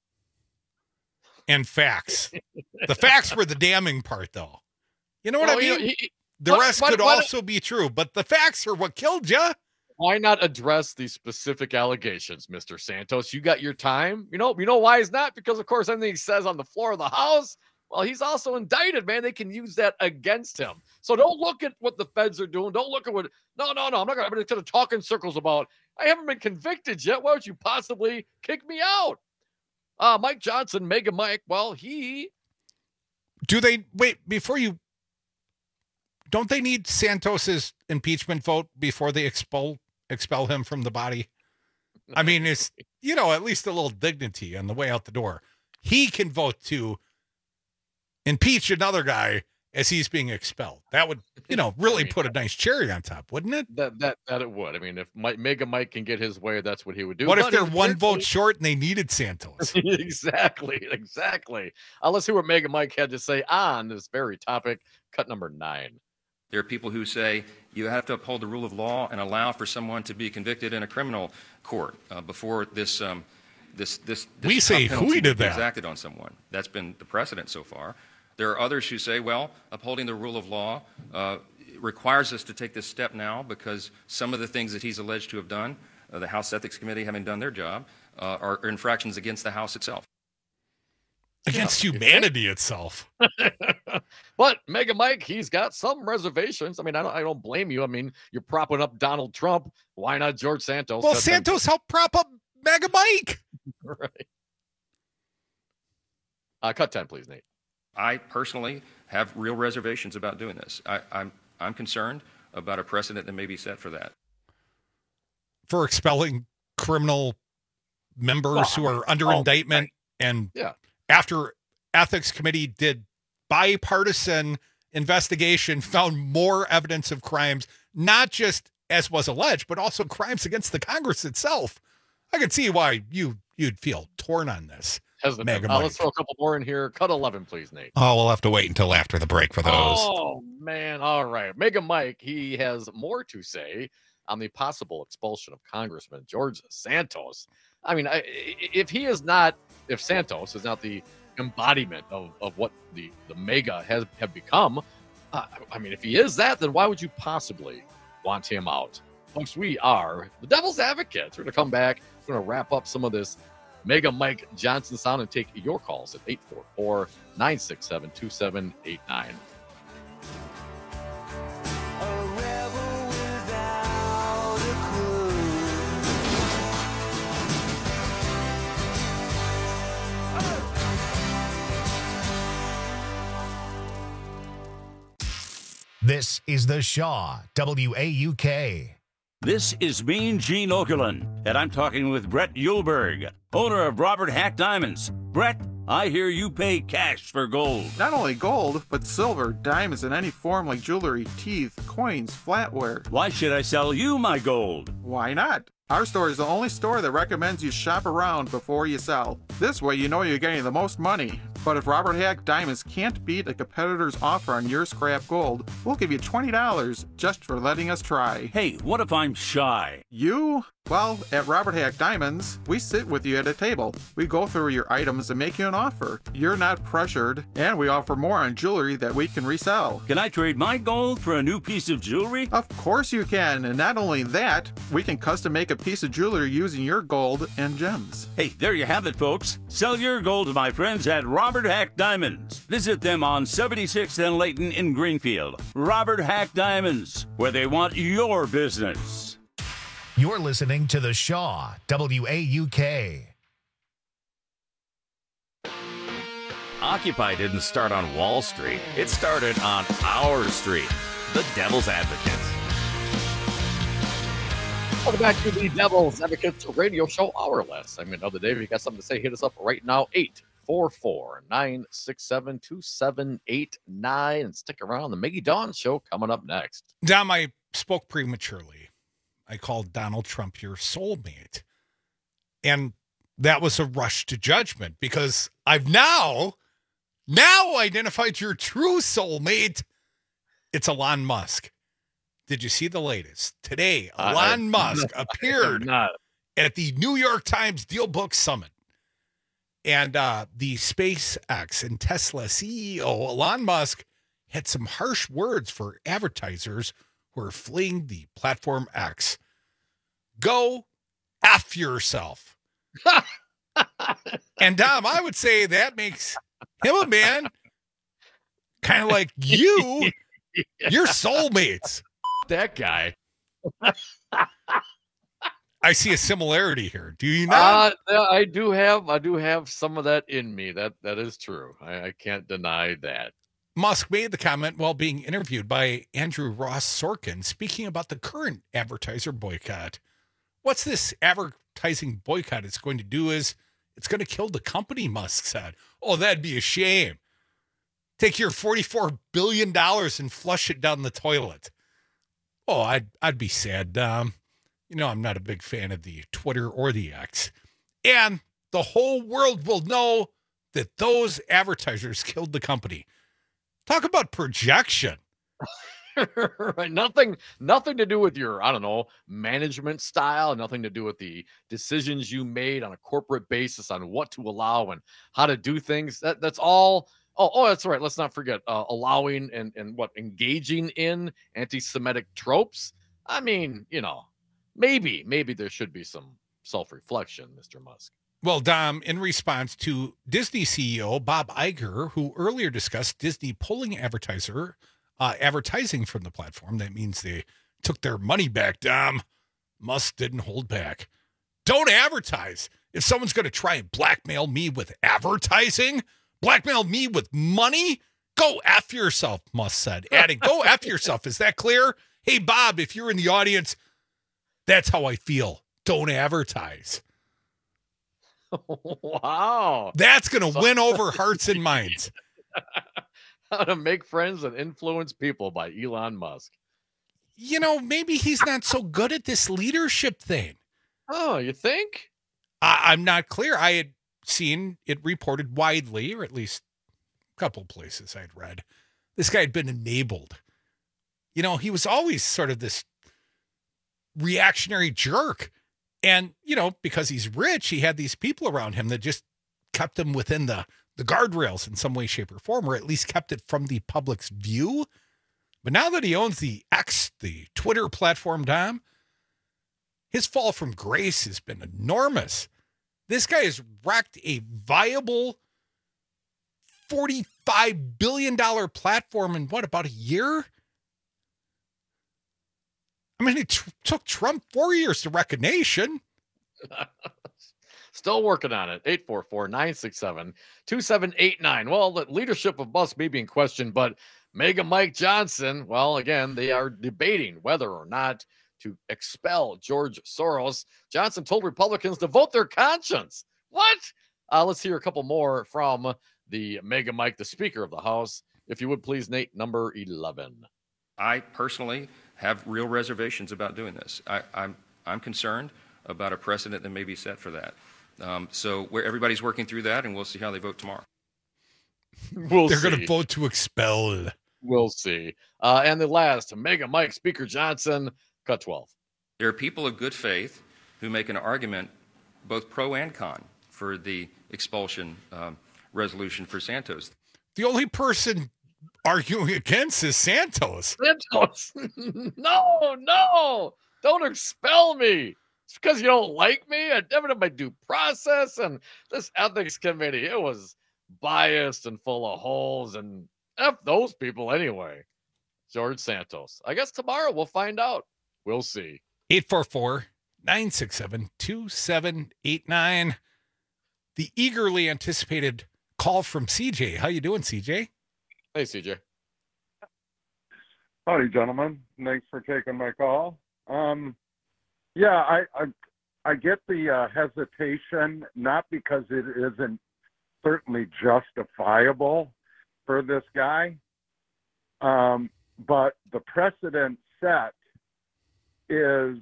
And facts. The facts were the damning part, though. You know what I mean? The rest could also be true, but the facts are what killed you. Why not address these specific allegations, Mr. Santos? You got your time. You know why he's not? Because, of course, anything he says on the floor of the House, well, he's also indicted, man. They can use that against him. So don't look at what the feds are doing. Don't look at what... No. I'm not going to talk in circles about, I haven't been convicted yet. Why would you possibly kick me out? Mike Johnson, Mega Mike, well, he... Do they... Wait, before you... Don't they need Santos's impeachment vote before they expel him from the body? I mean, it's, at least a little dignity on the way out the door. He can vote to impeach another guy as he's being expelled. That would, really put a nice cherry on top, wouldn't it? That it would. I mean, if Mega Mike can get his way, that's what he would do. What if they're one vote short and they needed Santos? Exactly. Let's hear what Mega Mike had to say on this very topic. Cut number 9. There are people who say you have to uphold the rule of law and allow for someone to be convicted in a criminal court before this we say who did that exacted on someone. That's been the precedent so far. There are others who say, well, upholding the rule of law requires us to take this step now because some of the things that he's alleged to have done, the House Ethics Committee having done their job, are infractions against the House itself. Against humanity itself. But Mega Mike, he's got some reservations. I mean, I don't blame you. I mean, you're propping up Donald Trump. Why not George Santos? Well, Santos helped prop up Mega Mike. Right. Cut 10, please, Nate. I personally have real reservations about doing this. I'm concerned about a precedent that may be set for that. For expelling criminal members who are under indictment and after Ethics Committee did bipartisan investigation, found more evidence of crimes, not just as was alleged, but also crimes against the Congress itself. I can see why you'd feel torn on this. Mega Mike. Let's throw a couple more in here. Cut 11, please, Nate. Oh, we'll have to wait until after the break for those. Oh, man. All right. Mega Mike, he has more to say on the possible expulsion of Congressman George Santos. I mean, if Santos is not the embodiment of what the mega have become, I mean, if he is that, then why would you possibly want him out? Folks, we are the Devil's Advocates. We're going to come back. We're going to wrap up some of this Mega Mike Johnson sound and take your calls at 844-967-2789. This is The Shaw, WAUK. This is Mean Gene Okerlund, and I'm talking with Brett Yulberg, owner of Robert Hack Diamonds. Brett, I hear you pay cash for gold. Not only gold, but silver, diamonds in any form like jewelry, teeth, coins, flatware. Why should I sell you my gold? Why not? Our store is the only store that recommends you shop around before you sell. This way you know you're getting the most money. But if Robert Hack Diamonds can't beat a competitor's offer on your scrap gold, we'll give you $20 just for letting us try. Hey, what if I'm shy? You? Well, at Robert Hack Diamonds, we sit with you at a table. We go through your items and make you an offer. You're not pressured, and we offer more on jewelry that we can resell. Can I trade my gold for a new piece of jewelry? Of course you can, and not only that, we can custom make a piece of jewelry using your gold and gems. Hey, there you have it, folks. Sell your gold to my friends at Robert Hack Diamonds. Visit them on 76th and Layton in Greenfield. Robert Hack Diamonds, where they want your business. You're listening to The Shaw, WAUK. Occupy didn't start on Wall Street. It started on our street, the Devil's Advocates. Welcome back to the Devil's Advocates radio show, hour less. I'm another day. If you got something to say, hit us up right now, 844-967-2789. And stick around. The Miggy Dawn Show coming up next. Dom, I spoke prematurely. I called Donald Trump your soulmate. And that was a rush to judgment because I've now identified your true soulmate. It's Elon Musk. Did you see the latest? Today, Elon Musk appeared at the New York Times DealBook Summit. And the SpaceX and Tesla CEO, Elon Musk, had some harsh words for advertisers who are fleeing the platform X. Go F yourself. And Dom, I would say that makes him a man kind of like you. You're soulmates. That guy. I see a similarity here. Do you not? I do have some of that in me. That is true. I can't deny that. Musk made the comment while being interviewed by Andrew Ross Sorkin, speaking about the current advertiser boycott. What's this advertising boycott it's going to do is it's going to kill the company, Musk said. Oh, that'd be a shame. Take your $44 billion and flush it down the toilet. Oh, I'd be sad. You know, I'm not a big fan of the Twitter or the X. And the whole world will know that those advertisers killed the company. Talk about projection. Right. Nothing to do with your, I don't know, management style, nothing to do with the decisions you made on a corporate basis on what to allow and how to do things. That's all. Oh, that's right. Let's not forget allowing and engaging in anti-Semitic tropes. I mean, you know, maybe there should be some self-reflection, Mr. Musk. Well, Dom, in response to Disney CEO Bob Iger, who earlier discussed Disney pulling advertising from the platform, that means they took their money back, Dom. Musk didn't hold back. Don't advertise. If someone's going to try and blackmail me with advertising, blackmail me with money, go F yourself, Musk said. Adding, go F yourself. Is that clear? Hey, Bob, if you're in the audience, that's how I feel. Don't advertise. Wow. That's going to win over hearts and minds. How to Make Friends and Influence People by Elon Musk. You know, maybe he's not so good at this leadership thing. Oh, you think? I'm not clear. I had seen it reported widely, or at least a couple places I'd read. This guy had been enabled. You know, he was always sort of this reactionary jerk. And, you know, because he's rich, he had these people around him that just kept him within the guardrails in some way, shape, or form, or at least kept it from the public's view. But now that he owns the X, the Twitter platform, Dom, his fall from grace has been enormous. This guy has wrecked a viable $45 billion platform in about a year? I mean, it took Trump 4 years to wreck a nation. Still working on it. 844-967-2789. Well, the leadership of Musk may be in question, but Mega Mike Johnson. Well, again, they are debating whether or not to expel George Soros. Johnson told Republicans to vote their conscience. What? Let's hear a couple more from the Mega Mike, the Speaker of the House. If you would please, Nate, number 11. I personally have real reservations about doing this. I'm concerned about a precedent that may be set for that. So where everybody's working through that, and we'll see how they vote tomorrow. They're going to vote to expel. We'll see. And the last, Mega Mike, Speaker Johnson, cut 12. There are people of good faith who make an argument, both pro and con, for the expulsion resolution for Santos. The only person arguing against is Santos. Santos. No. Don't expel me. It's because you don't like me. I never did my due process. And this ethics committee, it was biased and full of holes. And F those people anyway. George Santos. I guess tomorrow we'll find out. We'll see. 844-967-2789. The eagerly anticipated call from CJ. How you doing, CJ? Hey, CJ. Howdy, gentlemen. Thanks for taking my call. Yeah, I get the hesitation, not because it isn't certainly justifiable for this guy, but the precedent set is,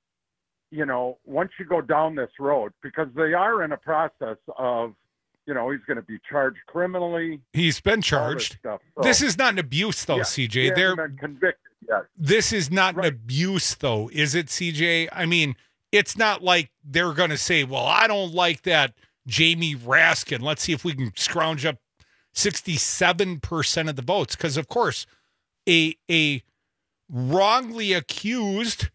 once you go down this road, because they are in a process of, he's going to be charged criminally. He's been charged. So, this is not an abuse, though, CJ. They're been convicted yet. This is not an abuse, though, is it, CJ? I mean, it's not like they're going to say, well, I don't like that Jamie Raskin. Let's see if we can scrounge up 67% of the votes. Because, of course, a wrongly accused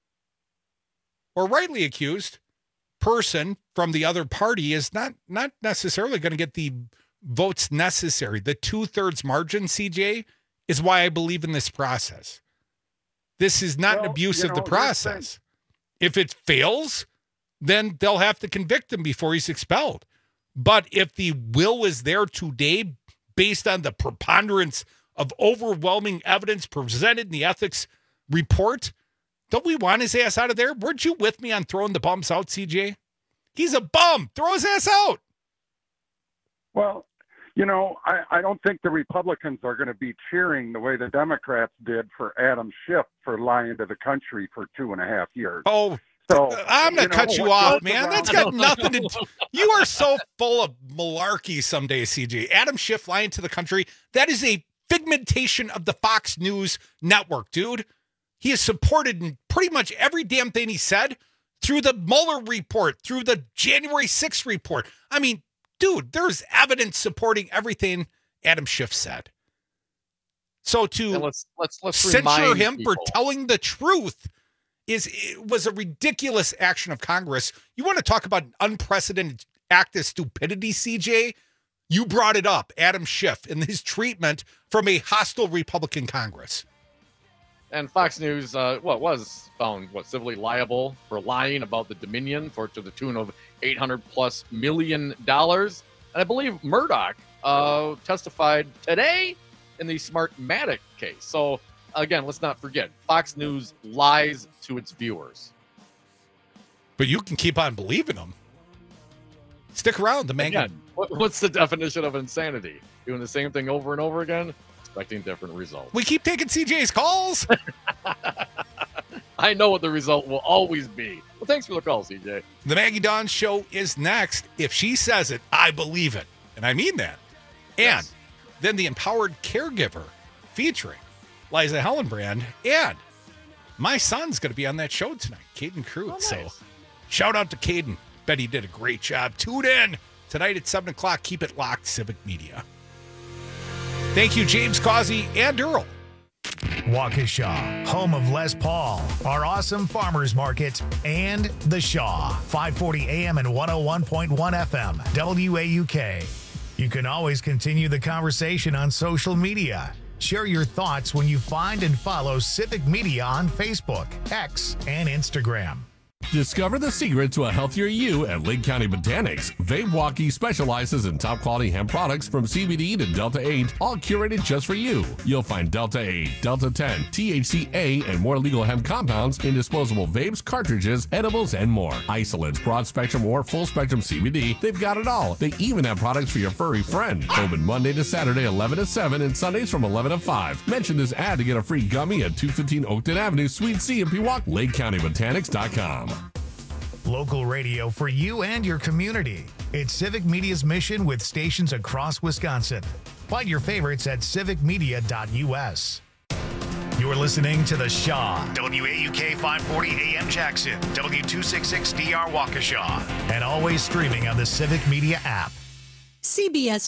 or rightly accused person from the other party is not necessarily going to get the votes necessary. The 2/3 margin, CJ, is why I believe in this process. This is not an abuse of the process. If it fails, then they'll have to convict him before he's expelled. But if the will is there today, based on the preponderance of overwhelming evidence presented in the ethics report, don't we want his ass out of there? Weren't you with me on throwing the bums out, CJ? He's a bum. Throw his ass out. Well, I don't think the Republicans are going to be cheering the way the Democrats did for Adam Schiff for lying to the country for 2.5 years. Oh, so I'm going to cut you off, man. That's got nothing to do. You are so full of malarkey some days, CJ. Adam Schiff lying to the country. That is a figmentation of the Fox News network, dude. He is supported in pretty much every damn thing he said through the Mueller report, through the January 6th report. I mean, dude, there's evidence supporting everything Adam Schiff said. So to let's censure him for telling the truth was a ridiculous action of Congress. You want to talk about an unprecedented act of stupidity, CJ? You brought it up, Adam Schiff, and his treatment from a hostile Republican Congress. And Fox News, was found civilly liable for lying about the Dominion to the tune of $800+ million. And I believe Murdoch testified today in the Smartmatic case. So again, let's not forget, Fox News lies to its viewers. But you can keep on believing them. Stick around, the man. Again, what's the definition of insanity? Doing the same thing over and over again? Expecting different results. We keep taking CJ's calls. I know what the result will always be. Well, thanks for the call, CJ. The Maggie Dawn Show is next. If she says it, I believe it. And I mean that. And then the Empowered Caregiver featuring Liza Hellenbrand. And my son's going to be on that show tonight, Caden Cruz. Oh, nice. So shout out to Caden. Bet he did a great job. Tune in tonight at 7 o'clock. Keep it locked, Civic Media. Thank you, James Causey and Earl. Waukesha, home of Les Paul, our awesome farmers market, and The Shaw, 540 AM and 101.1 FM, WAUK. You can always continue the conversation on social media. Share your thoughts when you find and follow Civic Media on Facebook, X, and Instagram. Discover the secret to a healthier you at Lake County Botanics. Vape Walkie specializes in top quality hemp products from CBD to Delta 8, all curated just for you. You'll find Delta 8, Delta 10, THCA, and more legal hemp compounds in disposable vapes, cartridges, edibles, and more. Isolates, broad spectrum, or full spectrum CBD, they've got it all. They even have products for your furry friend. Open Monday to Saturday, 11 to 7, and Sundays from 11 to 5. Mention this ad to get a free gummy at 215 Oakton Avenue, Suite C in Pewaukee. LakeCountyBotanics.com. Local radio for you and your community. It's Civic Media's mission with stations across Wisconsin. Find your favorites at civicmedia.us. You're listening to The Shaw, WAUK 540 AM Jackson, W266DR Waukesha, and always streaming on the Civic Media app. CBS